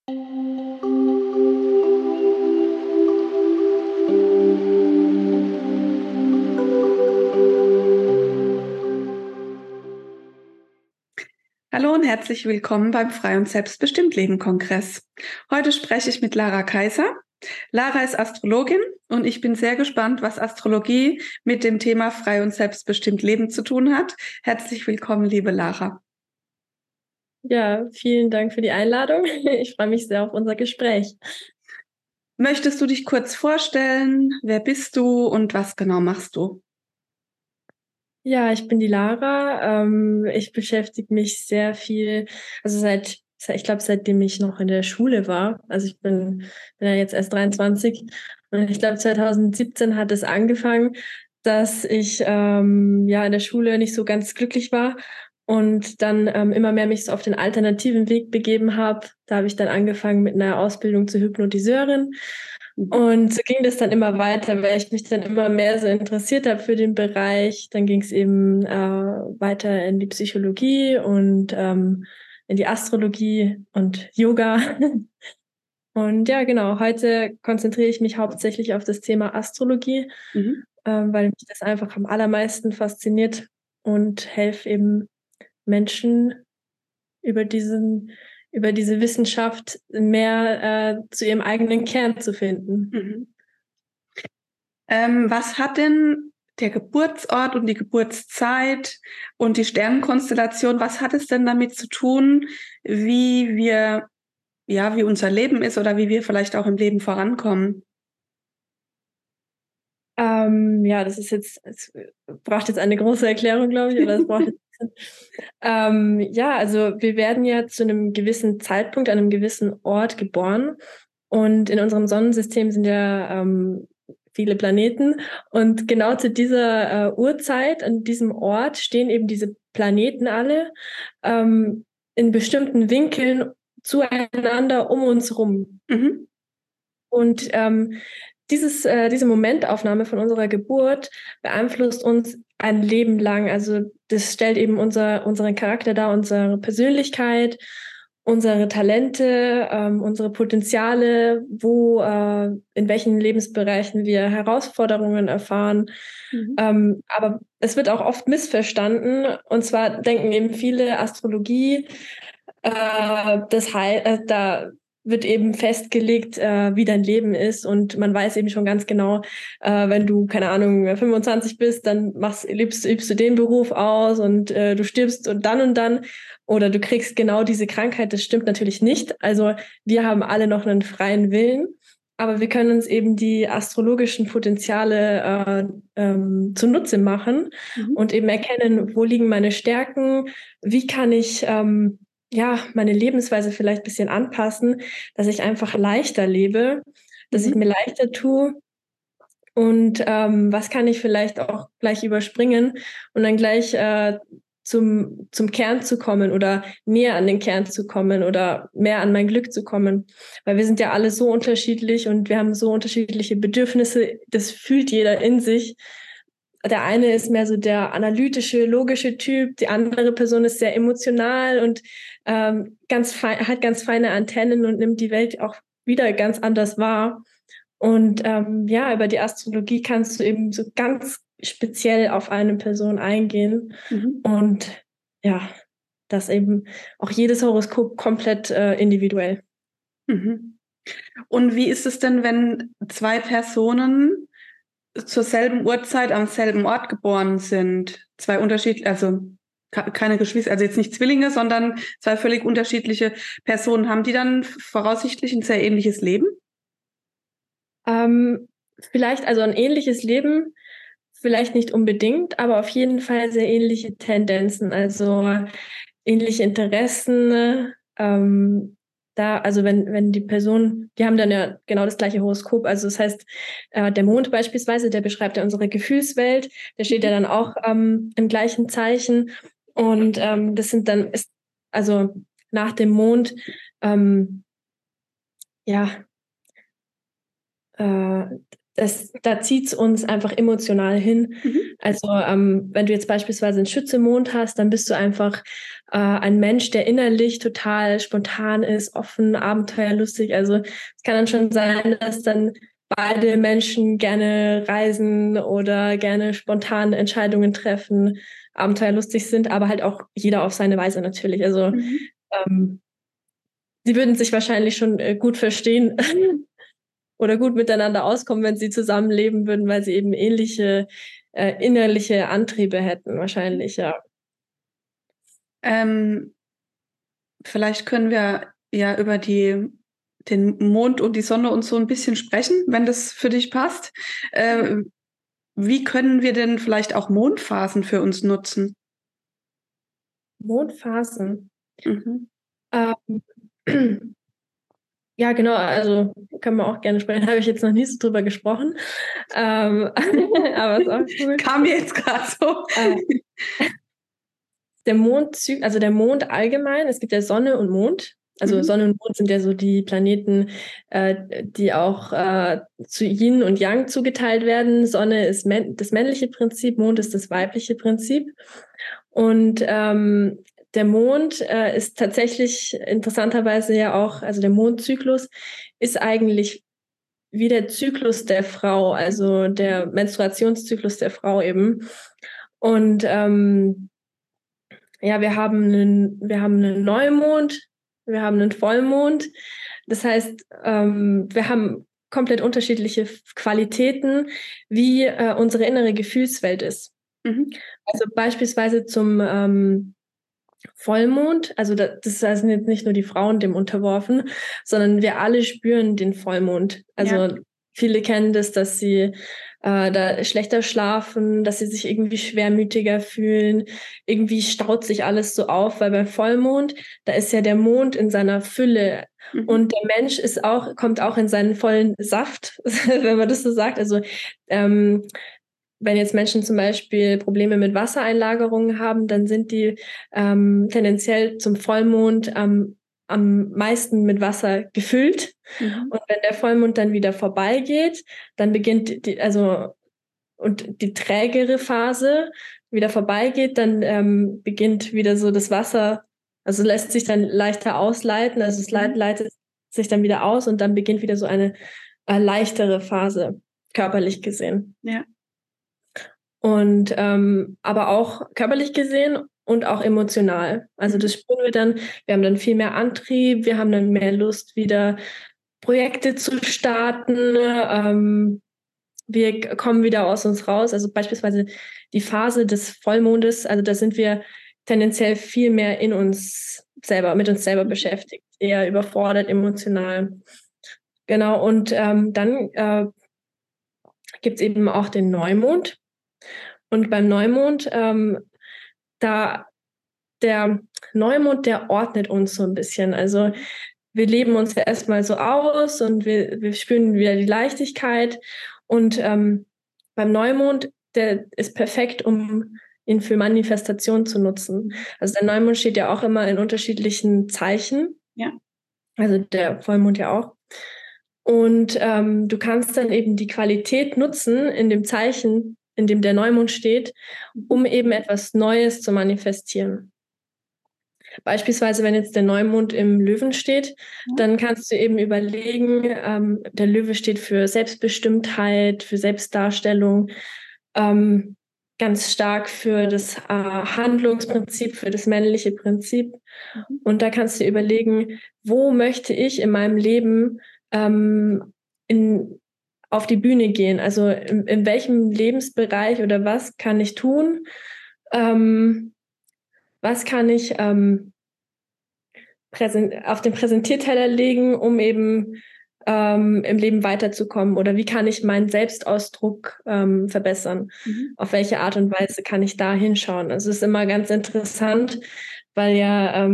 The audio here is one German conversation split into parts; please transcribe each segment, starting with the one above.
Hallo und herzlich willkommen beim Frei und Selbstbestimmt Leben Kongress. Heute spreche ich mit Lara Kaiser. Lara ist Astrologin und ich bin sehr gespannt, was Astrologie mit dem Thema Frei und Selbstbestimmt Leben zu tun hat. Herzlich willkommen, liebe Lara. Ja, vielen Dank für die Einladung. Ich freue mich sehr auf unser Gespräch. Möchtest du dich kurz vorstellen? Wer bist du und was genau machst du? Ja, ich bin die Lara. Ich beschäftige mich sehr viel, also ich glaube, seitdem ich noch in der Schule war. Also ich bin ja jetzt erst 23 und ich glaube, 2017 hat es angefangen, dass ich ja in der Schule nicht so ganz glücklich war und dann immer mehr mich so auf den alternativen Weg begeben habe. Da habe ich dann angefangen mit einer Ausbildung zur Hypnotiseurin. Mhm. Und so ging das dann immer weiter, weil ich mich dann immer mehr so interessiert habe für den Bereich. Dann ging es eben weiter in die Psychologie und in die Astrologie und Yoga. Und ja, genau, heute konzentriere ich mich hauptsächlich auf das Thema Astrologie, Mhm. weil mich das einfach am allermeisten fasziniert und helfe eben Menschen über über diese Wissenschaft mehr zu ihrem eigenen Kern zu finden. Mhm. Was hat denn der Geburtsort und die Geburtszeit und die Sternenkonstellation, was hat es denn damit zu tun, wie wir, ja, wie unser Leben ist oder wie wir vielleicht auch im Leben vorankommen? Ja, es braucht jetzt eine große Erklärung, glaube ich, oder es braucht jetzt ein bisschen. Ja, also wir werden ja zu einem gewissen Zeitpunkt an einem gewissen Ort geboren und in unserem Sonnensystem sind ja viele Planeten und genau zu dieser Uhrzeit, an diesem Ort stehen eben diese Planeten alle in bestimmten Winkeln zueinander um uns rum. Mhm. Und diese Momentaufnahme von unserer Geburt beeinflusst uns ein Leben lang. Also das stellt eben unseren Charakter dar, unsere Persönlichkeit, unsere Talente, unsere Potenziale, in welchen Lebensbereichen wir Herausforderungen erfahren. Mhm. Aber es wird auch oft missverstanden. Und zwar denken eben viele Astrologie, da wird eben festgelegt, wie dein Leben ist und man weiß eben schon ganz genau, wenn du, keine Ahnung, 25 bist, dann übst du den Beruf aus und du stirbst und dann oder du kriegst genau diese Krankheit. Das stimmt natürlich nicht. Also wir haben alle noch einen freien Willen, aber wir können uns eben die astrologischen Potenziale zunutze machen Mhm. und eben erkennen, wo liegen meine Stärken, wie kann ich ja, meine Lebensweise vielleicht ein bisschen anpassen, dass ich einfach leichter lebe, dass ich Mhm. mir leichter tue und was kann ich vielleicht auch gleich überspringen und dann gleich zum Kern zu kommen oder näher an den Kern zu kommen oder mehr an mein Glück zu kommen. Weil wir sind ja alle so unterschiedlich und wir haben so unterschiedliche Bedürfnisse. Das fühlt jeder in sich. Der eine ist mehr so der analytische, logische Typ, die andere Person ist sehr emotional und hat ganz feine Antennen und nimmt die Welt auch wieder ganz anders wahr. Und ja, über die Astrologie kannst du eben so ganz speziell auf eine Person eingehen Mhm. und ja, das eben auch jedes Horoskop komplett individuell. Mhm. Und wie ist es denn, wenn zwei Personen zur selben Uhrzeit am selben Ort geboren sind? Zwei unterschiedliche, also keine Geschwister, also jetzt nicht Zwillinge, sondern zwei völlig unterschiedliche Personen. Haben die dann voraussichtlich ein sehr ähnliches Leben? Ähm, Vielleicht also ein ähnliches Leben, vielleicht nicht unbedingt, aber auf jeden Fall sehr ähnliche Tendenzen, also ähnliche Interessen. Also wenn die Person, die haben dann ja genau das gleiche Horoskop, also das heißt, der Mond beispielsweise, der beschreibt ja unsere Gefühlswelt, der steht ja dann auch im gleichen Zeichen und also nach dem Mond, ähm, ja, äh, da zieht es uns einfach emotional hin. Also wenn du jetzt beispielsweise einen Schütze-Mond hast, dann bist du einfach ein Mensch, der innerlich total spontan ist, offen, abenteuerlustig. Also es kann dann schon sein, dass dann beide Menschen gerne reisen oder gerne spontan Entscheidungen treffen, abenteuerlustig sind, aber halt auch jeder auf seine Weise natürlich. Also sie würden sich wahrscheinlich schon gut verstehen oder gut miteinander auskommen, wenn sie zusammenleben würden, weil sie eben ähnliche innerliche Antriebe hätten, wahrscheinlich, ja. Vielleicht können wir ja über den Mond und die Sonne und so ein bisschen sprechen, wenn das für dich passt. Wie können wir denn vielleicht auch Mondphasen für uns nutzen? Mondphasen. Ja, genau, also können wir auch gerne sprechen. Habe ich jetzt noch nie so drüber gesprochen. Aber ist auch cool. Kam mir jetzt gerade so. Der Mondzyklus, also der Mond allgemein, es gibt ja Sonne und Mond. Also Sonne und Mond sind ja so die Planeten, die auch zu Yin und Yang zugeteilt werden. Sonne ist das männliche Prinzip, Mond ist das weibliche Prinzip. Und der Mond ist tatsächlich interessanterweise ja auch, also der Mondzyklus ist eigentlich wie der Zyklus der Frau, also der Menstruationszyklus der Frau eben. Und ja, wir haben einen Neumond, wir haben einen Vollmond. Das heißt, wir haben komplett unterschiedliche Qualitäten, wie unsere innere Gefühlswelt ist. Also beispielsweise zum Vollmond, also das sind jetzt nicht nur die Frauen dem unterworfen, sondern wir alle spüren den Vollmond. Also viele kennen das, dass sie da schlechter schlafen, dass sie sich irgendwie schwermütiger fühlen. Irgendwie staut sich alles so auf, weil beim Vollmond, da ist ja der Mond in seiner Fülle. Und der Mensch kommt auch in seinen vollen Saft, wenn man das so sagt. Also wenn jetzt Menschen zum Beispiel Probleme mit Wassereinlagerungen haben, dann sind die tendenziell zum Vollmond am meisten mit Wasser gefüllt. Und wenn der Vollmond dann wieder vorbeigeht, dann beginnt die trägere Phase wieder vorbeigeht, dann beginnt wieder so das Wasser, also lässt sich dann leichter ausleiten, also es leitet sich dann wieder aus und dann beginnt wieder so eine leichtere Phase, körperlich gesehen. Ja. Und aber auch körperlich gesehen und auch emotional. Also das spüren wir dann, wir haben dann viel mehr Antrieb, wir haben dann mehr Lust, wieder Projekte zu starten. Wir kommen wieder aus uns raus. Also beispielsweise die Phase des Vollmondes, also da sind wir tendenziell viel mehr mit uns selber beschäftigt, eher überfordert, emotional. Genau, und dann gibt es eben auch den Neumond. Und beim Neumond, der Neumond, der ordnet uns so ein bisschen. Also wir leben uns ja erstmal so aus und wir spüren wieder die Leichtigkeit. Und beim Neumond, der ist perfekt, um ihn für Manifestation zu nutzen. Also der Neumond steht ja auch immer in unterschiedlichen Zeichen. Ja. Also der Vollmond ja auch. Und du kannst dann eben die Qualität nutzen in dem Zeichen, in dem der Neumond steht, um eben etwas Neues zu manifestieren. Beispielsweise, wenn jetzt der Neumond im Löwen steht, dann kannst du eben überlegen, der Löwe steht für Selbstbestimmtheit, für Selbstdarstellung, ganz stark für das Handlungsprinzip, für das männliche Prinzip. Und da kannst du überlegen, wo möchte ich in meinem Leben auf die Bühne gehen? Also in welchem Lebensbereich oder was kann ich tun? Was kann ich auf den Präsentierteller legen, um eben im Leben weiterzukommen? Oder wie kann ich meinen Selbstausdruck verbessern? Auf welche Art und Weise kann ich da hinschauen? Also es ist immer ganz interessant, weil ja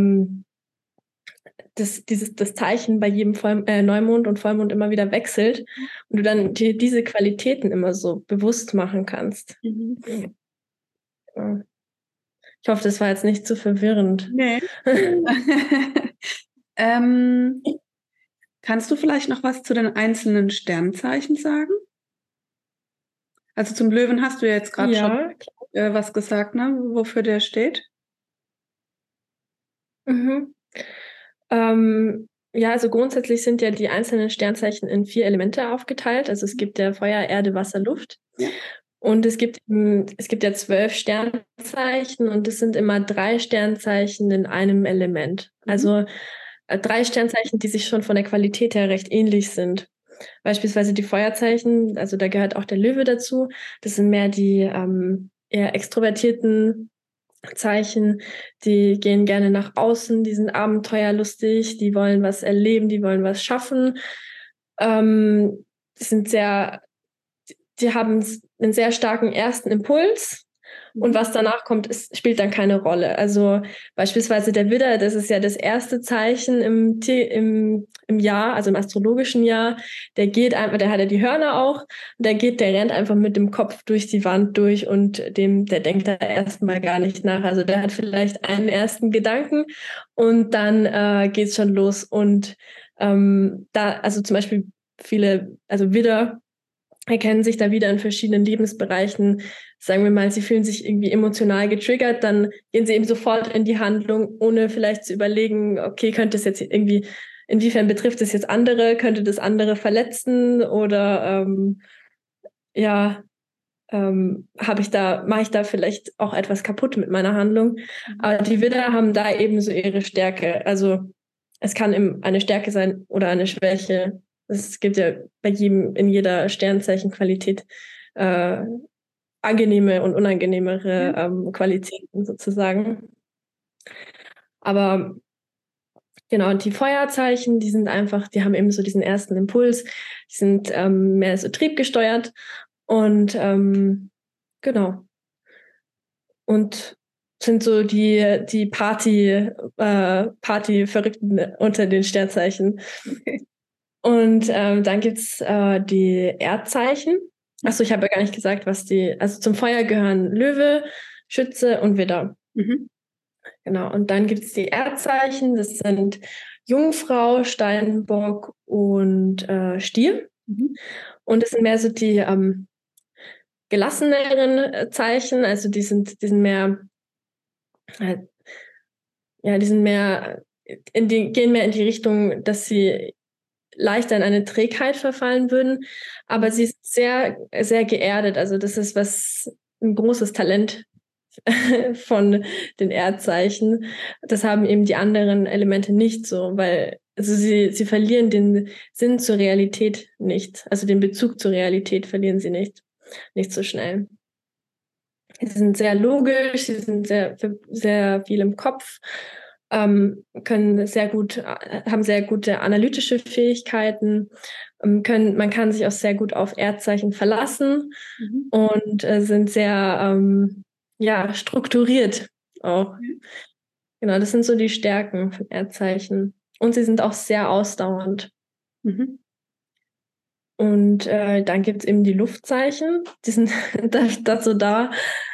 das Zeichen bei jedem Neumond und Vollmond immer wieder wechselt und du dann dir diese Qualitäten immer so bewusst machen kannst. Ja. Ich hoffe, das war jetzt nicht zu verwirrend. Nee. Kannst du vielleicht noch was zu den einzelnen Sternzeichen sagen? Also zum Löwen hast du ja jetzt gerade schon Ja, was gesagt, ne? Wofür der steht. mhm. Ja, also grundsätzlich sind ja die einzelnen Sternzeichen in 4 Elemente aufgeteilt. Also es gibt ja Feuer, Erde, Wasser, Luft. Ja. Und es gibt ja 12 Sternzeichen und es sind immer 3 Sternzeichen in einem Element. Also 3 Sternzeichen, die sich schon von der Qualität her recht ähnlich sind. Beispielsweise die Feuerzeichen, also da gehört auch der Löwe dazu. Das sind mehr die eher extrovertierten Zeichen, die gehen gerne nach außen, die sind abenteuerlustig, die wollen was erleben, die wollen was schaffen. Die sind die haben einen sehr starken ersten Impuls und was danach kommt, spielt dann keine Rolle. Also beispielsweise der Widder, das ist ja das erste Zeichen im Jahr, also im astrologischen Jahr, der geht einfach, der hat ja die Hörner auch, der rennt einfach mit dem Kopf durch die Wand durch und der denkt da erstmal gar nicht nach. Also der hat vielleicht einen ersten Gedanken und dann geht's schon los. Und also zum Beispiel also Widder, erkennen sich da wieder in verschiedenen Lebensbereichen. Sagen wir mal, sie fühlen sich irgendwie emotional getriggert, dann gehen sie eben sofort in die Handlung, ohne vielleicht zu überlegen, okay, könnte es jetzt irgendwie, inwiefern betrifft es jetzt andere, könnte das andere verletzen oder ja, mache ich da vielleicht auch etwas kaputt mit meiner Handlung. Aber die Widder haben da eben so ihre Stärke. Also es kann eine Stärke sein oder eine Schwäche. Es gibt ja in jeder Sternzeichenqualität äh, angenehme und unangenehmere Qualitäten sozusagen. Aber genau, und die Feuerzeichen, die haben eben so diesen ersten Impuls, die sind mehr so triebgesteuert und genau. Und sind so die Party-Verrückten unter den Sternzeichen. Okay. Und dann gibt's die Erdzeichen. Achso, ich habe ja gar nicht gesagt, also zum Feuer gehören Löwe, Schütze und Widder. Mhm. Genau. Und dann gibt's die Erdzeichen, das sind Jungfrau, Steinbock und Stier. Mhm. Und das sind mehr so die gelasseneren Zeichen, also die sind mehr, äh, ja, die sind mehr, gehen mehr in die Richtung, dass sie leichter in eine Trägheit verfallen würden, aber sie ist sehr, sehr geerdet. Also das ist ein großes Talent von den Erdzeichen. Das haben eben die anderen Elemente nicht so, weil also sie verlieren den Sinn zur Realität nicht. Also den Bezug zur Realität verlieren sie nicht so schnell. Sie sind sehr logisch, sie sind sehr viel im Kopf, haben sehr gute analytische Fähigkeiten, man kann sich auch sehr gut auf Erdzeichen verlassen Mhm. und sind sehr ja, strukturiert auch. Genau, das sind so die Stärken von Erdzeichen. Und sie sind auch sehr ausdauernd. Mhm. Und dann gibt's eben die Luftzeichen, die sind dazu da,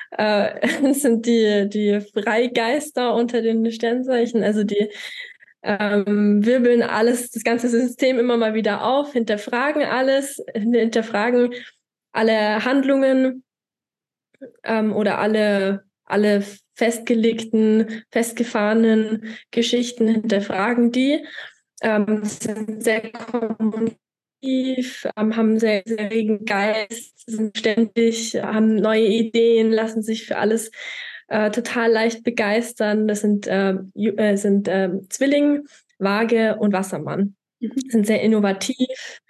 sind die Freigeister unter den Sternzeichen. Also die wirbeln das ganze System immer mal wieder auf, hinterfragen alles, hinterfragen alle Handlungen oder alle festgefahrenen Geschichten, hinterfragen die, sind sehr kommunikativ, haben einen sehr, sehr regen Geist, sind ständig, haben neue Ideen, lassen sich für alles total leicht begeistern. Das sind Zwilling, Waage und Wassermann. Mhm. Sind sehr innovativ.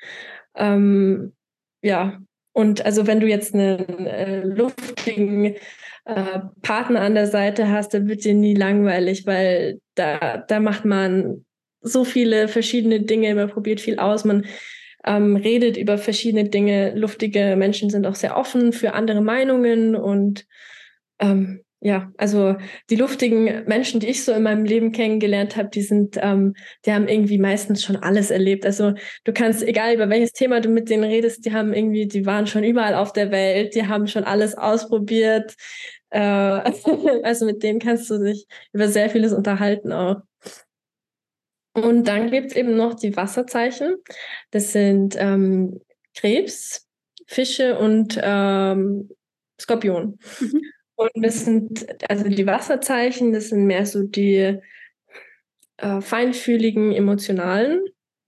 Ja, und also wenn du jetzt einen luftigen Partner an der Seite hast, dann wird dir nie langweilig, weil da macht man so viele verschiedene Dinge, man probiert viel aus, man redet über verschiedene Dinge. Luftige Menschen sind auch sehr offen für andere Meinungen und ja, also die luftigen Menschen, die ich so in meinem Leben kennengelernt habe, die haben irgendwie meistens schon alles erlebt. Also du kannst, egal über welches Thema du mit denen redest, die waren schon überall auf der Welt, die haben schon alles ausprobiert. Also mit denen kannst du dich über sehr vieles unterhalten auch. Und dann gibt's eben noch die Wasserzeichen. Das sind Krebs, Fische und Skorpion. Mhm. Und das sind, also die Wasserzeichen, das sind mehr so die feinfühligen, emotionalen,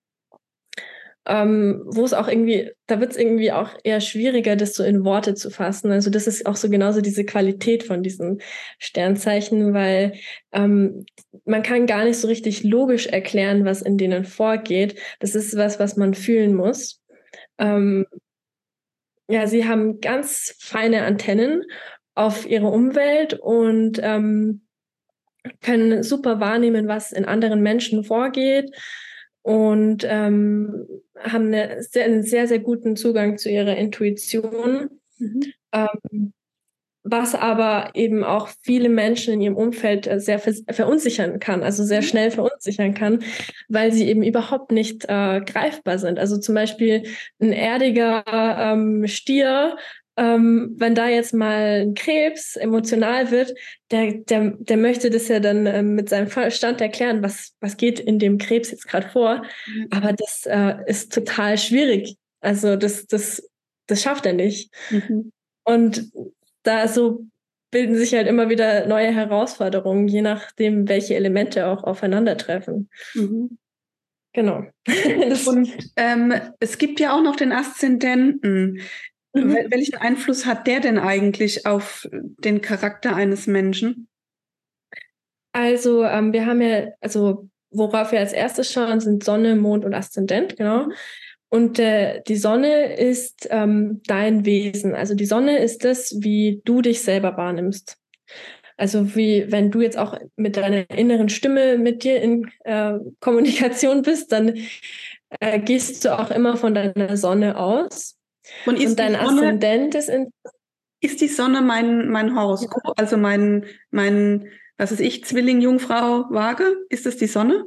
wo es auch irgendwie, da wird es irgendwie auch eher schwieriger, das so in Worte zu fassen. Also das ist auch so genauso diese Qualität von diesen Sternzeichen, weil man kann gar nicht so richtig logisch erklären, was in denen vorgeht. Das ist was man fühlen muss. Ja, sie haben ganz feine Antennen auf ihre Umwelt und können super wahrnehmen, was in anderen Menschen vorgeht und haben einen sehr, sehr guten Zugang zu ihrer Intuition, Mhm. was aber eben auch viele Menschen in ihrem Umfeld sehr verunsichern kann, also sehr schnell verunsichern kann, weil sie eben überhaupt nicht greifbar sind. Also zum Beispiel ein erdiger Stier, wenn da jetzt mal ein Krebs emotional wird, der möchte das ja dann mit seinem Verstand erklären, was geht in dem Krebs jetzt gerade vor. Ja. Aber das ist total schwierig. Also das schafft er nicht. Mhm. Und da so bilden sich halt immer wieder neue Herausforderungen, je nachdem, welche Elemente auch aufeinandertreffen. Mhm. Genau. Und es gibt ja auch noch den Aszendenten. Mhm. Welchen Einfluss hat der denn eigentlich auf den Charakter eines Menschen? Also wir haben ja, also worauf wir als erstes schauen, sind Sonne, Mond und Aszendent, genau. Und die Sonne ist dein Wesen. Also die Sonne ist das, wie du dich selber wahrnimmst. Also wie wenn du jetzt auch mit deiner inneren Stimme mit dir in Kommunikation bist, dann gehst du auch immer von deiner Sonne aus. Und Und dein Aszendent ist die Sonne mein Horoskop, also was weiß ich, Zwilling, Jungfrau, Waage? Ist das die Sonne?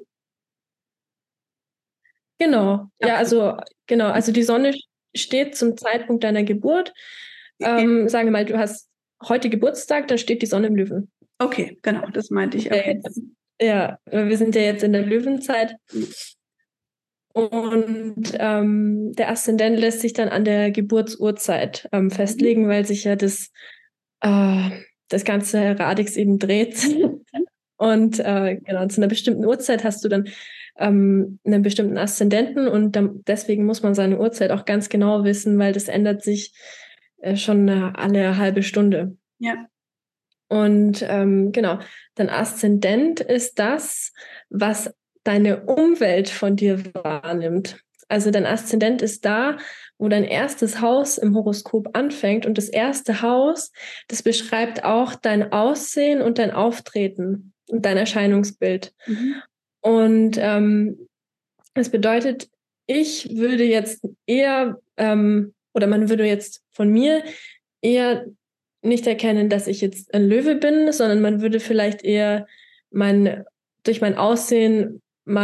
genau, ja, Okay. also die Sonne steht zum Zeitpunkt deiner Geburt. Sagen wir mal, du hast heute Geburtstag, dann steht die Sonne im Löwen. Okay, genau, das meinte ich. Ja, Okay. ja, wir sind ja jetzt in der Löwenzeit. Und der Aszendent lässt sich dann an der Geburtsurzeit festlegen, weil sich ja das ganze Radix eben dreht. Und genau, zu einer bestimmten Uhrzeit hast du dann einen bestimmten Aszendenten und deswegen muss man seine Uhrzeit auch ganz genau wissen, weil das ändert sich schon alle halbe Stunde. Ja. Und genau, dein Aszendent ist das, was deine Umwelt von dir wahrnimmt. Also dein Aszendent ist da, wo dein erstes Haus im Horoskop anfängt. Und das erste Haus, das beschreibt auch dein Aussehen und dein Auftreten und dein Erscheinungsbild. Mhm. Und das bedeutet, ich würde jetzt eher, oder man würde jetzt von mir eher nicht erkennen, dass ich jetzt ein Löwe bin, sondern man würde vielleicht eher durch mein Aussehen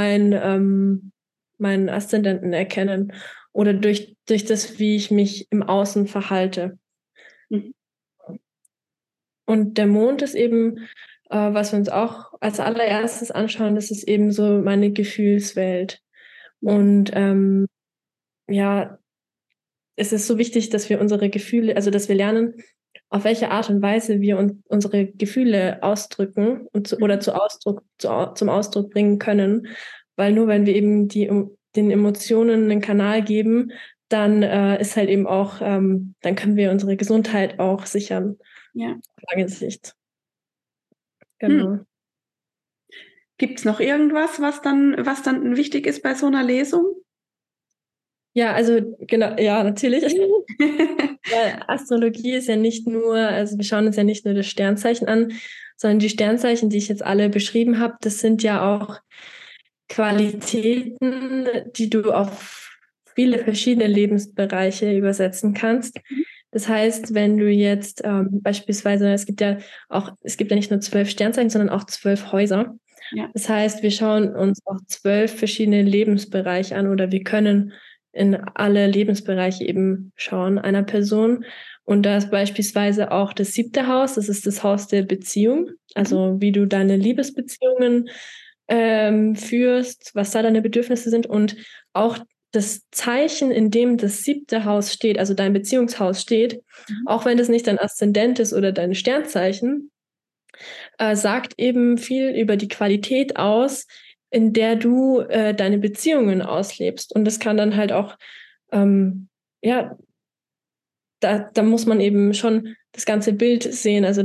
meinen Aszendenten erkennen oder durch das, wie ich mich im Außen verhalte. Mhm. Und der Mond ist eben, was wir uns auch als allererstes anschauen, das ist eben so meine Gefühlswelt. Und ja, es ist so wichtig, dass wir unsere Gefühle, also dass wir lernen, auf welche Art und Weise wir unsere Gefühle ausdrücken oder zum Ausdruck bringen können. Weil nur wenn wir eben den Emotionen einen Kanal geben, dann ist halt eben auch, dann können wir unsere Gesundheit auch sichern. Ja. Auf lange Sicht. Hm. Genau. Gibt es noch irgendwas, was dann wichtig ist bei so einer Lesung? Ja, also genau, ja, natürlich. Weil Astrologie ist ja nicht nur, also wir schauen uns ja nicht nur das Sternzeichen an, sondern die Sternzeichen, die ich jetzt alle beschrieben habe, das sind ja auch Qualitäten, die du auf viele verschiedene Lebensbereiche übersetzen kannst. Das heißt, wenn du jetzt beispielsweise, es gibt ja nicht nur 12 Sternzeichen, sondern auch 12 Häuser. Ja. Das heißt, wir schauen uns auch 12 verschiedene Lebensbereiche an oder wir können in alle Lebensbereiche eben schauen einer Person. Und da ist beispielsweise auch das 7. Haus, das ist das Haus der Beziehung, also wie du deine Liebesbeziehungen führst, was da deine Bedürfnisse sind und auch das Zeichen, in dem das 7. Haus steht, also dein Beziehungshaus steht, auch wenn das nicht dein Aszendent ist oder dein Sternzeichen, sagt eben viel über die Qualität aus, in der du deine Beziehungen auslebst. Und das kann dann halt auch, ja, da muss man eben schon das ganze Bild sehen. Also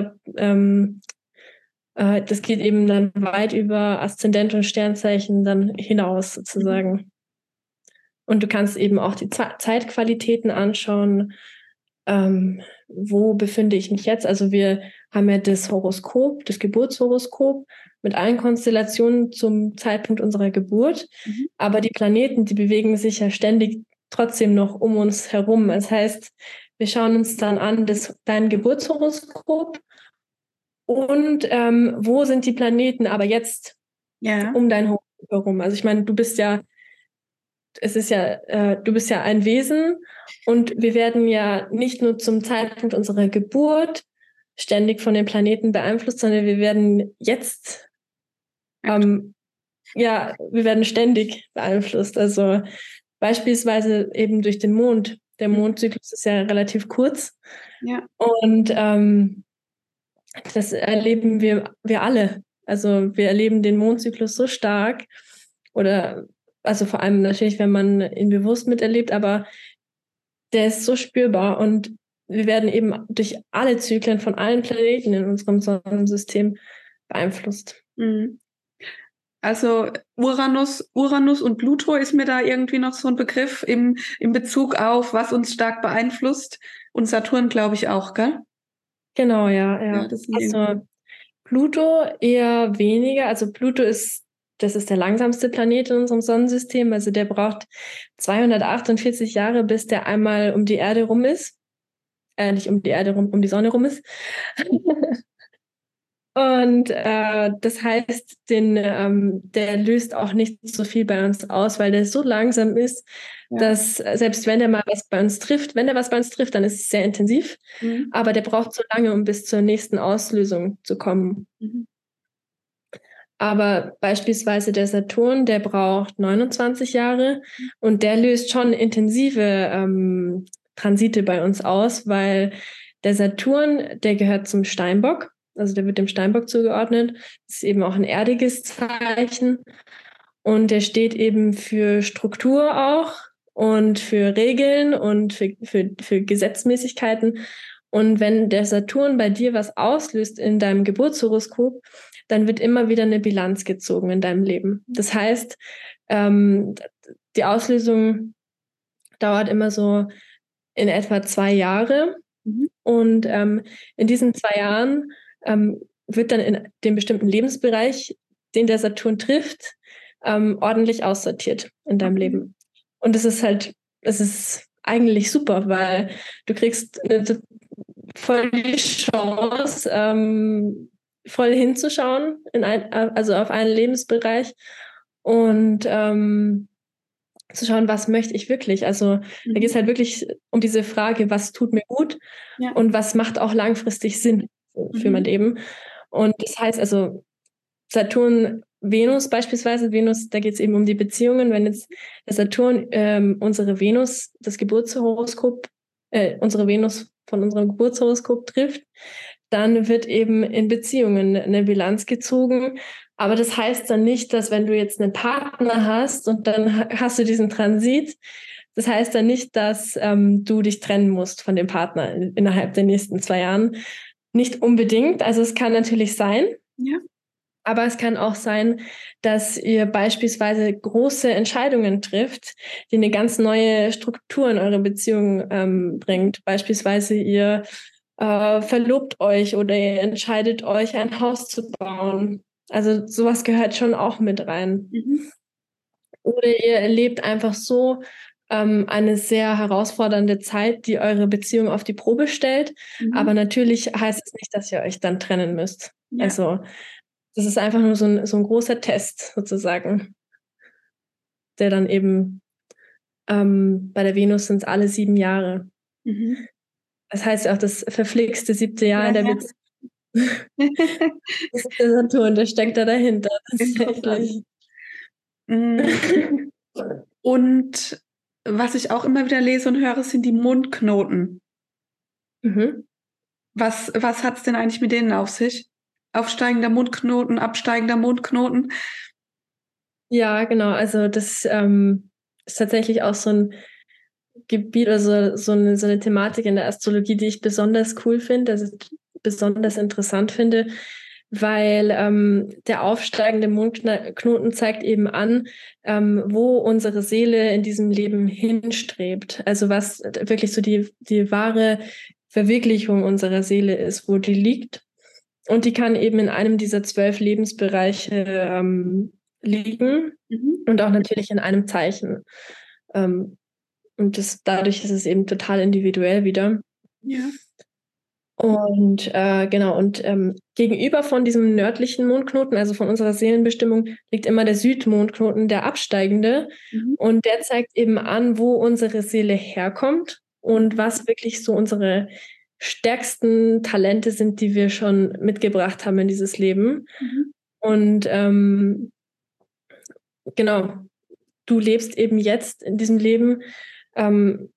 das geht eben dann weit über Aszendent und Sternzeichen dann hinaus sozusagen. Und du kannst eben auch die Zeitqualitäten anschauen. Wo befinde ich mich jetzt? Also wir haben ja das Horoskop, das Geburtshoroskop mit allen Konstellationen zum Zeitpunkt unserer Geburt. Aber die Planeten, die bewegen sich ja ständig trotzdem noch um uns herum. Das heißt, wir schauen uns dann an, dein Geburtshoroskop und wo sind die Planeten aber jetzt um dein Horoskop herum? Also ich meine, du bist ja ein Wesen und wir werden ja nicht nur zum Zeitpunkt unserer Geburt ständig von den Planeten beeinflusst, sondern wir werden jetzt, wir werden ständig beeinflusst. Also beispielsweise eben durch den Mond. Der Mondzyklus ist ja relativ kurz. Ja. Und das erleben wir alle. Also wir erleben den Mondzyklus so stark also vor allem natürlich, wenn man ihn bewusst miterlebt, aber der ist so spürbar und wir werden eben durch alle Zyklen von allen Planeten in unserem Sonnensystem beeinflusst. Also Uranus und Pluto ist mir da irgendwie noch so ein Begriff im Bezug auf, was uns stark beeinflusst. Und Saturn, glaube ich, auch, gell? Genau, ja. Also Pluto eher weniger. Also das ist der langsamste Planet in unserem Sonnensystem. Also der braucht 248 Jahre, bis der einmal um die Erde rum ist. Nicht um die Erde rum, um die Sonne rum ist. Und das heißt, der löst auch nicht so viel bei uns aus, weil der so langsam ist, dass selbst wenn der mal was bei uns trifft, dann ist es sehr intensiv. Aber der braucht so lange, um bis zur nächsten Auslösung zu kommen. Aber beispielsweise der Saturn, der braucht 29 Jahre und der löst schon intensive Transite bei uns aus, weil der Saturn, der gehört zum Steinbock, also der wird dem Steinbock zugeordnet, ist eben auch ein erdiges Zeichen und der steht eben für Struktur auch und für Regeln und für Gesetzmäßigkeiten. Und wenn der Saturn bei dir was auslöst in deinem Geburtshoroskop, dann wird immer wieder eine Bilanz gezogen in deinem Leben. Das heißt, die Auslösung dauert immer so in etwa 2 Jahre. Und in diesen 2 Jahren wird dann in dem bestimmten Lebensbereich, den der Saturn trifft, ordentlich aussortiert in deinem Leben. Und es ist eigentlich super, weil du kriegst voll die Chance, voll hinzuschauen also auf einen Lebensbereich und zu schauen, was möchte ich wirklich. Also da geht es halt wirklich um diese Frage, was tut mir gut und was macht auch langfristig Sinn für mein Leben. Und das heißt also Saturn, Venus beispielsweise, da geht es eben um die Beziehungen. Wenn jetzt der Saturn unsere Venus, das Geburtshoroskop, unsere Venus von unserem Geburtshoroskop trifft, dann wird eben in Beziehungen eine Bilanz gezogen. Aber das heißt dann nicht, dass wenn du jetzt einen Partner hast und dann hast du diesen Transit, das heißt dann nicht, dass du dich trennen musst von dem Partner innerhalb der nächsten 2 Jahren. Nicht unbedingt. Also es kann natürlich sein. Ja. Aber es kann auch sein, dass ihr beispielsweise große Entscheidungen trifft, die eine ganz neue Struktur in eure Beziehung bringt. Beispielsweise ihr verlobt euch oder ihr entscheidet euch, ein Haus zu bauen. Also sowas gehört schon auch mit rein. Oder ihr erlebt einfach so eine sehr herausfordernde Zeit, die eure Beziehung auf die Probe stellt. Aber natürlich heißt es nicht, dass ihr euch dann trennen müsst. Ja. Also das ist einfach nur so ein großer Test sozusagen, der dann eben bei der Venus sind es alle 7 Jahre. Das heißt auch das verflixte 7. Jahr in der Beziehung. Das ist der Saturn, der steckt da dahinter. Tatsächlich. Und was ich auch immer wieder lese und höre, sind die Mondknoten. Mhm. Was hat es denn eigentlich mit denen auf sich? Aufsteigender Mondknoten, absteigender Mondknoten? Ja, genau. Also das ist tatsächlich auch so ein Gebiet, also so eine Thematik in der Astrologie, die ich besonders cool finde, also besonders interessant finde, weil der aufsteigende Mondknoten zeigt eben an, wo unsere Seele in diesem Leben hinstrebt. Also was wirklich so die wahre Verwirklichung unserer Seele ist, wo die liegt. Und die kann eben in einem dieser 12 Lebensbereiche liegen Mhm. und auch natürlich in einem Zeichen. Ähm, und dadurch ist es eben total individuell wieder. Ja. Und genau, und gegenüber von diesem nördlichen Mondknoten, also von unserer Seelenbestimmung, liegt immer der Südmondknoten, der absteigende. Mhm. Und der zeigt eben an, wo unsere Seele herkommt und was wirklich so unsere stärksten Talente sind, die wir schon mitgebracht haben in dieses Leben. Mhm. Und genau, du lebst eben jetzt in diesem Leben. Ähm,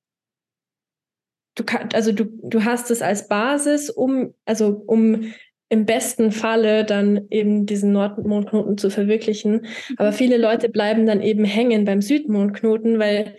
du hast es als Basis, um im besten Falle dann eben diesen Nordmondknoten zu verwirklichen. Aber Mhm. viele Leute bleiben dann eben hängen beim Südmondknoten, weil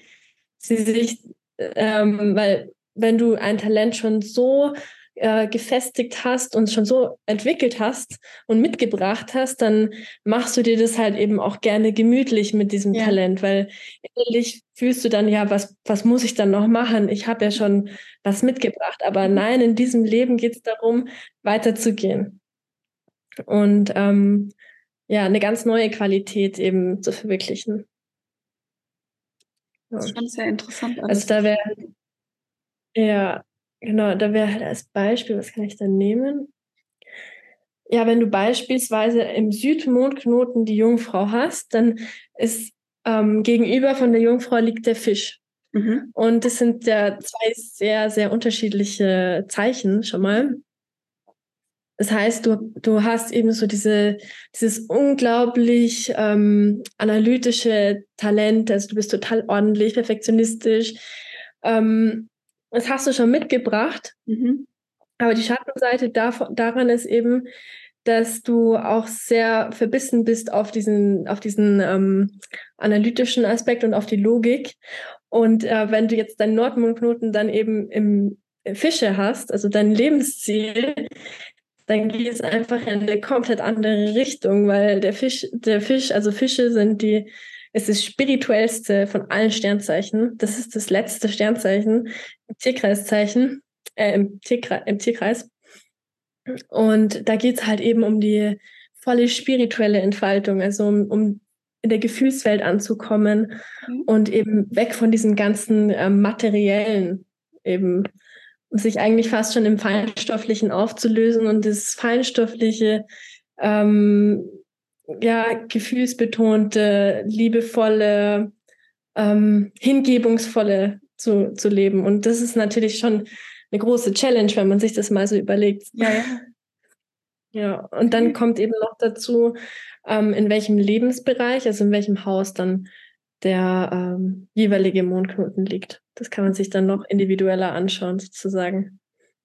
weil wenn du ein Talent schon so gefestigt hast und schon so entwickelt hast und mitgebracht hast, dann machst du dir das halt eben auch gerne gemütlich mit diesem Ja. Talent, weil innerlich fühlst du dann, ja, was muss ich dann noch machen? Ich habe ja schon was mitgebracht. Aber Mhm. nein, in diesem Leben geht es darum, weiterzugehen und ja, eine ganz neue Qualität eben zu verwirklichen. Das Ja. ist schon sehr interessant Also alles. da wäre, ja, genau, da wäre halt als Beispiel, was kann ich da nehmen? Ja, wenn du beispielsweise im Südmondknoten die Jungfrau hast, dann ist gegenüber von der Jungfrau liegt der Fisch. Mhm. Und das sind ja zwei sehr, sehr unterschiedliche Zeichen schon mal. Das heißt, du hast eben so dieses unglaublich analytische Talent, also du bist total ordentlich, perfektionistisch. Das hast du schon mitgebracht, Mhm. aber die Schattenseite daran ist eben, dass du auch sehr verbissen bist auf diesen analytischen Aspekt und auf die Logik. Und wenn du jetzt deinen Nordmondknoten dann eben im Fische hast, also dein Lebensziel, dann geht es einfach in eine komplett andere Richtung, weil also Fische ist das spirituellste von allen Sternzeichen. Das ist das letzte Sternzeichen im Tierkreiszeichen, im Tierkreis. Und da geht es halt eben um die volle spirituelle Entfaltung, also um in der Gefühlswelt anzukommen Mhm. und eben weg von diesen ganzen materiellen eben sich eigentlich fast schon im Feinstofflichen aufzulösen und das Feinstoffliche, ähm, ja, gefühlsbetonte, liebevolle, hingebungsvolle zu leben. Und das ist natürlich schon eine große Challenge, wenn man sich das mal so überlegt. Ja, ja. Ja, und dann kommt eben noch dazu, in welchem Lebensbereich, also in welchem Haus dann der jeweilige Mondknoten liegt. Das kann man sich dann noch individueller anschauen, sozusagen.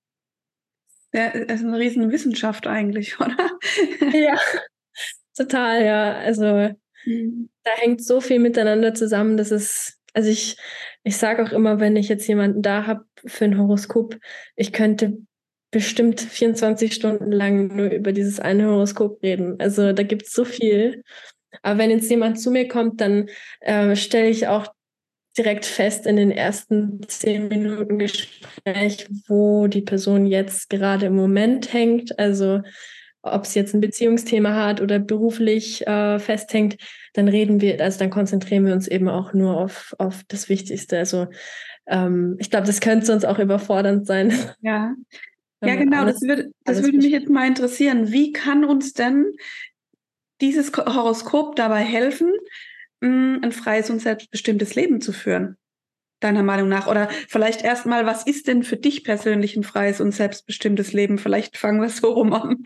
Ja, ist eine riesen Wissenschaft eigentlich, oder? Ja, total, ja. Also Mhm. da hängt so viel miteinander zusammen, also ich sage auch immer, wenn ich jetzt jemanden da habe für ein Horoskop, ich könnte bestimmt 24 Stunden lang nur über dieses eine Horoskop reden. Also da gibt es so viel. Aber wenn jetzt jemand zu mir kommt, dann stelle ich auch direkt fest in den ersten 10 Minuten Gespräch, wo die Person jetzt gerade im Moment hängt. Also ob sie jetzt ein Beziehungsthema hat oder beruflich festhängt, dann konzentrieren wir uns eben auch nur auf das Wichtigste. Also ich glaube, das könnte sonst auch überfordernd sein, Ja. wenn Ja, man genau, das alles würde mich bespricht. jetzt mal interessieren. Wie kann uns denn dieses Horoskop dabei helfen, ein freies und selbstbestimmtes Leben zu führen, deiner Meinung nach? Oder vielleicht erstmal, was ist denn für dich persönlich ein freies und selbstbestimmtes Leben? Vielleicht fangen wir so rum an.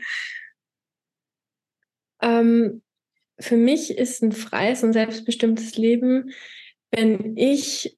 Ähm, für mich ist ein freies und selbstbestimmtes Leben wenn ich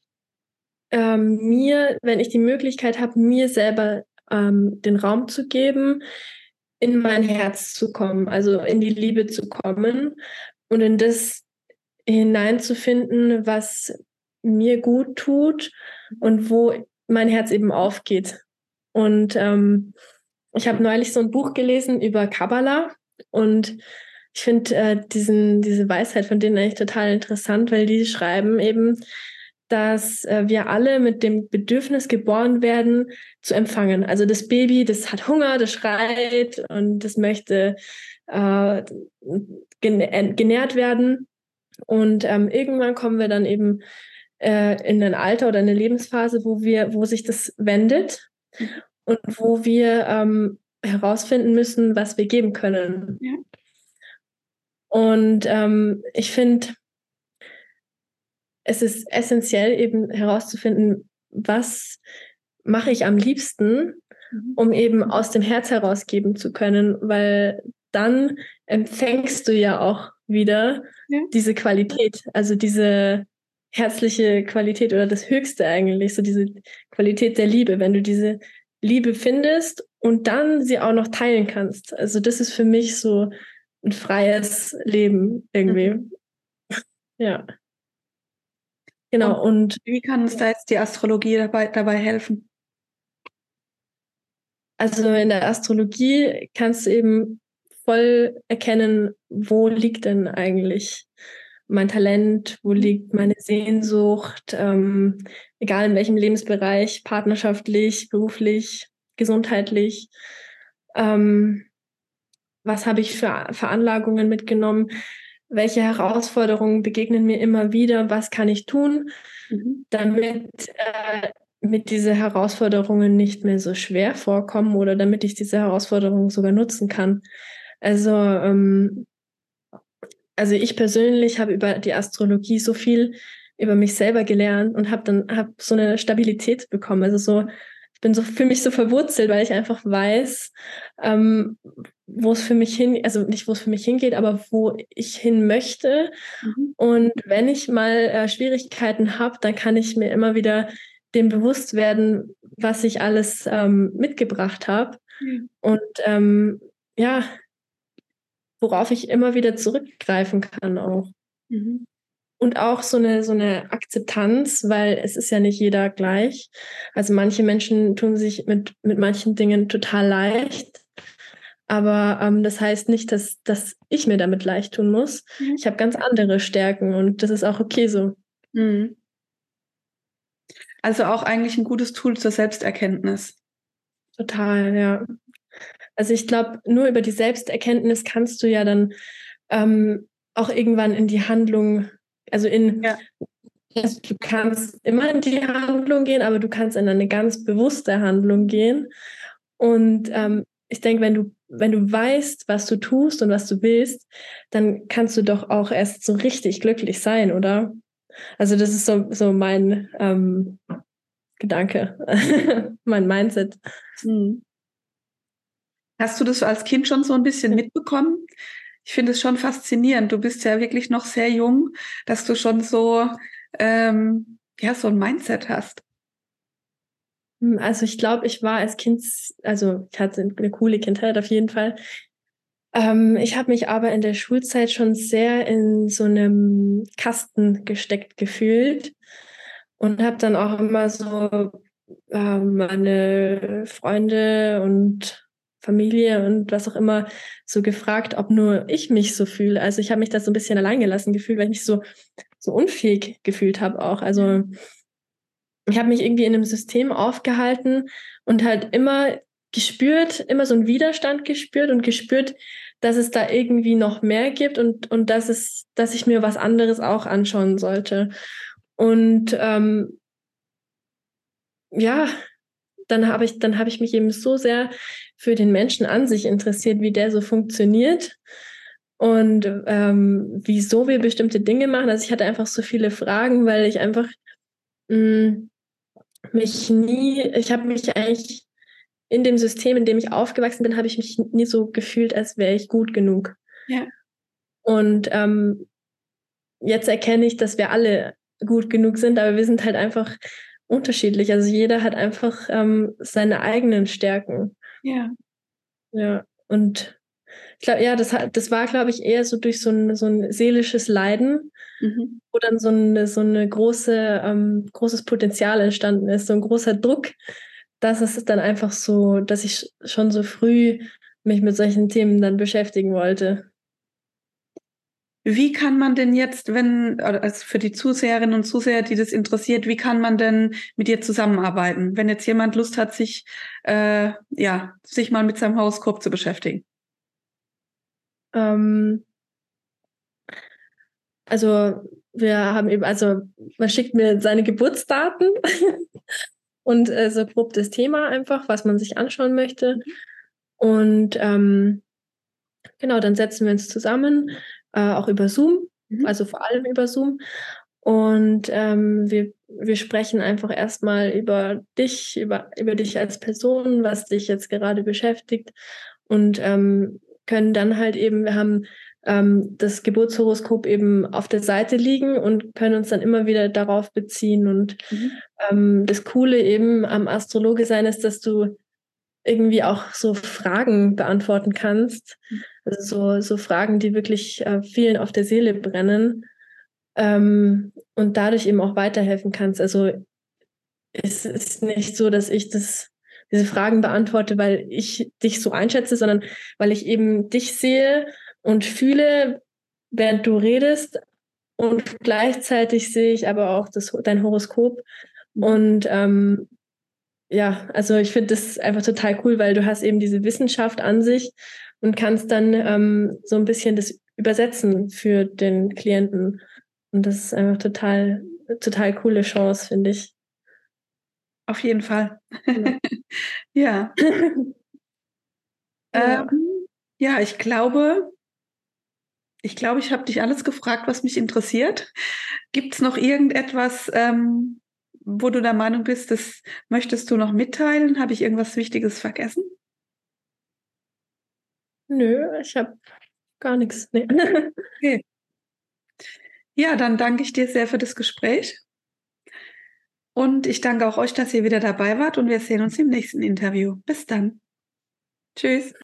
wenn ich die Möglichkeit habe, mir selber den Raum zu geben, in mein Herz zu kommen, also in die Liebe zu kommen und in das hineinzufinden, was mir gut tut und wo mein Herz eben aufgeht. Und ich habe neulich so ein Buch gelesen über Kabbala und ich finde diese Weisheit von denen eigentlich total interessant, weil die schreiben eben, dass wir alle mit dem Bedürfnis geboren werden, zu empfangen. Also das Baby, das hat Hunger, das schreit und das möchte genährt werden. Und irgendwann kommen wir dann eben in ein Alter oder eine Lebensphase, wo sich das wendet und wo wir herausfinden müssen, was wir geben können. Ja. Und ich finde, es ist essentiell eben herauszufinden, was mache ich am liebsten, um eben aus dem Herz heraus geben zu können, weil dann empfängst du ja auch wieder diese Qualität, also diese herzliche Qualität oder das Höchste eigentlich, so diese Qualität der Liebe, wenn du diese Liebe findest und dann sie auch noch teilen kannst. Also das ist für mich so ein freies Leben irgendwie. Ja. Genau. Und wie kann uns da jetzt die Astrologie dabei helfen? Also in der Astrologie kannst du eben voll erkennen, wo liegt denn eigentlich mein Talent, wo liegt meine Sehnsucht, egal in welchem Lebensbereich, partnerschaftlich, beruflich, gesundheitlich. Was habe ich für Veranlagungen mitgenommen? Welche Herausforderungen begegnen mir immer wieder? Was kann ich tun, damit mit diese Herausforderungen nicht mehr so schwer vorkommen oder damit ich diese Herausforderungen sogar nutzen kann? Also ich persönlich habe über die Astrologie so viel über mich selber gelernt und habe so eine Stabilität bekommen. Also so, ich bin so für mich so verwurzelt, weil ich einfach weiß, wo es für mich also nicht wo es für mich hingeht, aber wo ich hin möchte. Und wenn ich mal Schwierigkeiten habe, dann kann ich mir immer wieder dem bewusst werden, was ich alles mitgebracht habe. Und ja, worauf ich immer wieder zurückgreifen kann auch. Und auch so eine Akzeptanz, weil es ist ja nicht jeder gleich. Also manche Menschen tun sich mit manchen Dingen total leicht. Aber das heißt nicht, dass ich mir damit leicht tun muss. Ich habe ganz andere Stärken und das ist auch okay so. Also auch eigentlich ein gutes Tool zur Selbsterkenntnis. Total, ja. Also ich glaube, nur über die Selbsterkenntnis kannst du ja dann auch irgendwann in die Handlung, also also du kannst immer in die Handlung gehen, aber du kannst in eine ganz bewusste Handlung gehen. Und ich denke, wenn du weißt, was du tust und was du willst, dann kannst du doch auch erst so richtig glücklich sein, oder? Also das ist so mein Gedanke, mein Mindset. Hast du das als Kind schon so ein bisschen mitbekommen? Ich finde es schon faszinierend. Du bist ja wirklich noch sehr jung, dass du schon so, so ein Mindset hast. Also ich glaube, ich war als Kind, also ich hatte eine coole Kindheit auf jeden Fall. Ich habe mich aber in der Schulzeit schon sehr in so einem Kasten gesteckt gefühlt und habe dann auch immer so meine Freunde und Familie und was auch immer so gefragt, ob nur ich mich so fühle. Also ich habe mich da so ein bisschen alleingelassen gefühlt, weil ich mich so unfähig gefühlt habe auch. Also ich habe mich irgendwie in einem System aufgehalten und halt immer immer so einen Widerstand gespürt und gespürt, dass es da irgendwie noch mehr gibt und dass ich mir was anderes auch anschauen sollte. Und ja, dann habe ich mich eben so sehr für den Menschen an sich interessiert, wie der so funktioniert und wieso wir bestimmte Dinge machen. Also ich hatte einfach so viele Fragen, weil ich einfach ich habe mich eigentlich in dem System, in dem ich aufgewachsen bin, habe ich mich nie so gefühlt, als wäre ich gut genug. Ja. Und jetzt erkenne ich, dass wir alle gut genug sind, aber wir sind halt einfach unterschiedlich. Also jeder hat einfach seine eigenen Stärken. Ja. Ja, und ich glaube, ja, das war, glaube ich, eher so durch so ein seelisches Leiden, Mhm. wo dann so eine großes Potenzial entstanden ist, so ein großer Druck, dass es dann einfach so, dass ich schon so früh mich mit solchen Themen dann beschäftigen wollte. Wie kann man denn jetzt, wenn, also für die Zuseherinnen und Zuseher, die das interessiert, wie kann man denn mit dir zusammenarbeiten, wenn jetzt jemand Lust hat, sich mal mit seinem Horoskop zu beschäftigen? Ähm, also wir haben eben, also man schickt mir seine Geburtsdaten und so grob das Thema einfach, was man sich anschauen möchte. Und genau, dann setzen wir uns zusammen, auch über Zoom, Mhm. also vor allem über Zoom. Und wir sprechen einfach erstmal über dich als Person, was dich jetzt gerade beschäftigt. Und können dann halt eben, wir haben das Geburtshoroskop eben auf der Seite liegen und können uns dann immer wieder darauf beziehen. Und Mhm. das Coole eben am Astrologe sein ist, dass du irgendwie auch so Fragen beantworten kannst. Also so Fragen, die wirklich vielen auf der Seele brennen, und dadurch eben auch weiterhelfen kannst. Also es ist nicht so, dass diese Fragen beantworte, weil ich dich so einschätze, sondern weil ich eben dich sehe und fühle, während du redest. Und gleichzeitig sehe ich aber auch dein Horoskop. Und ja, also ich finde das einfach total cool, weil du hast eben diese Wissenschaft an sich und kannst dann so ein bisschen das übersetzen für den Klienten. Und das ist einfach total coole Chance, finde ich. Auf jeden Fall. Ja. Ja. Ja. Ja, ich habe dich alles gefragt, was mich interessiert. Gibt es noch irgendetwas, wo du der Meinung bist, das möchtest du noch mitteilen? Habe ich irgendwas Wichtiges vergessen? Nö, ich habe gar nichts. Nee. Okay. Ja, dann danke ich dir sehr für das Gespräch und ich danke auch euch, dass ihr wieder dabei wart und wir sehen uns im nächsten Interview. Bis dann. Tschüss.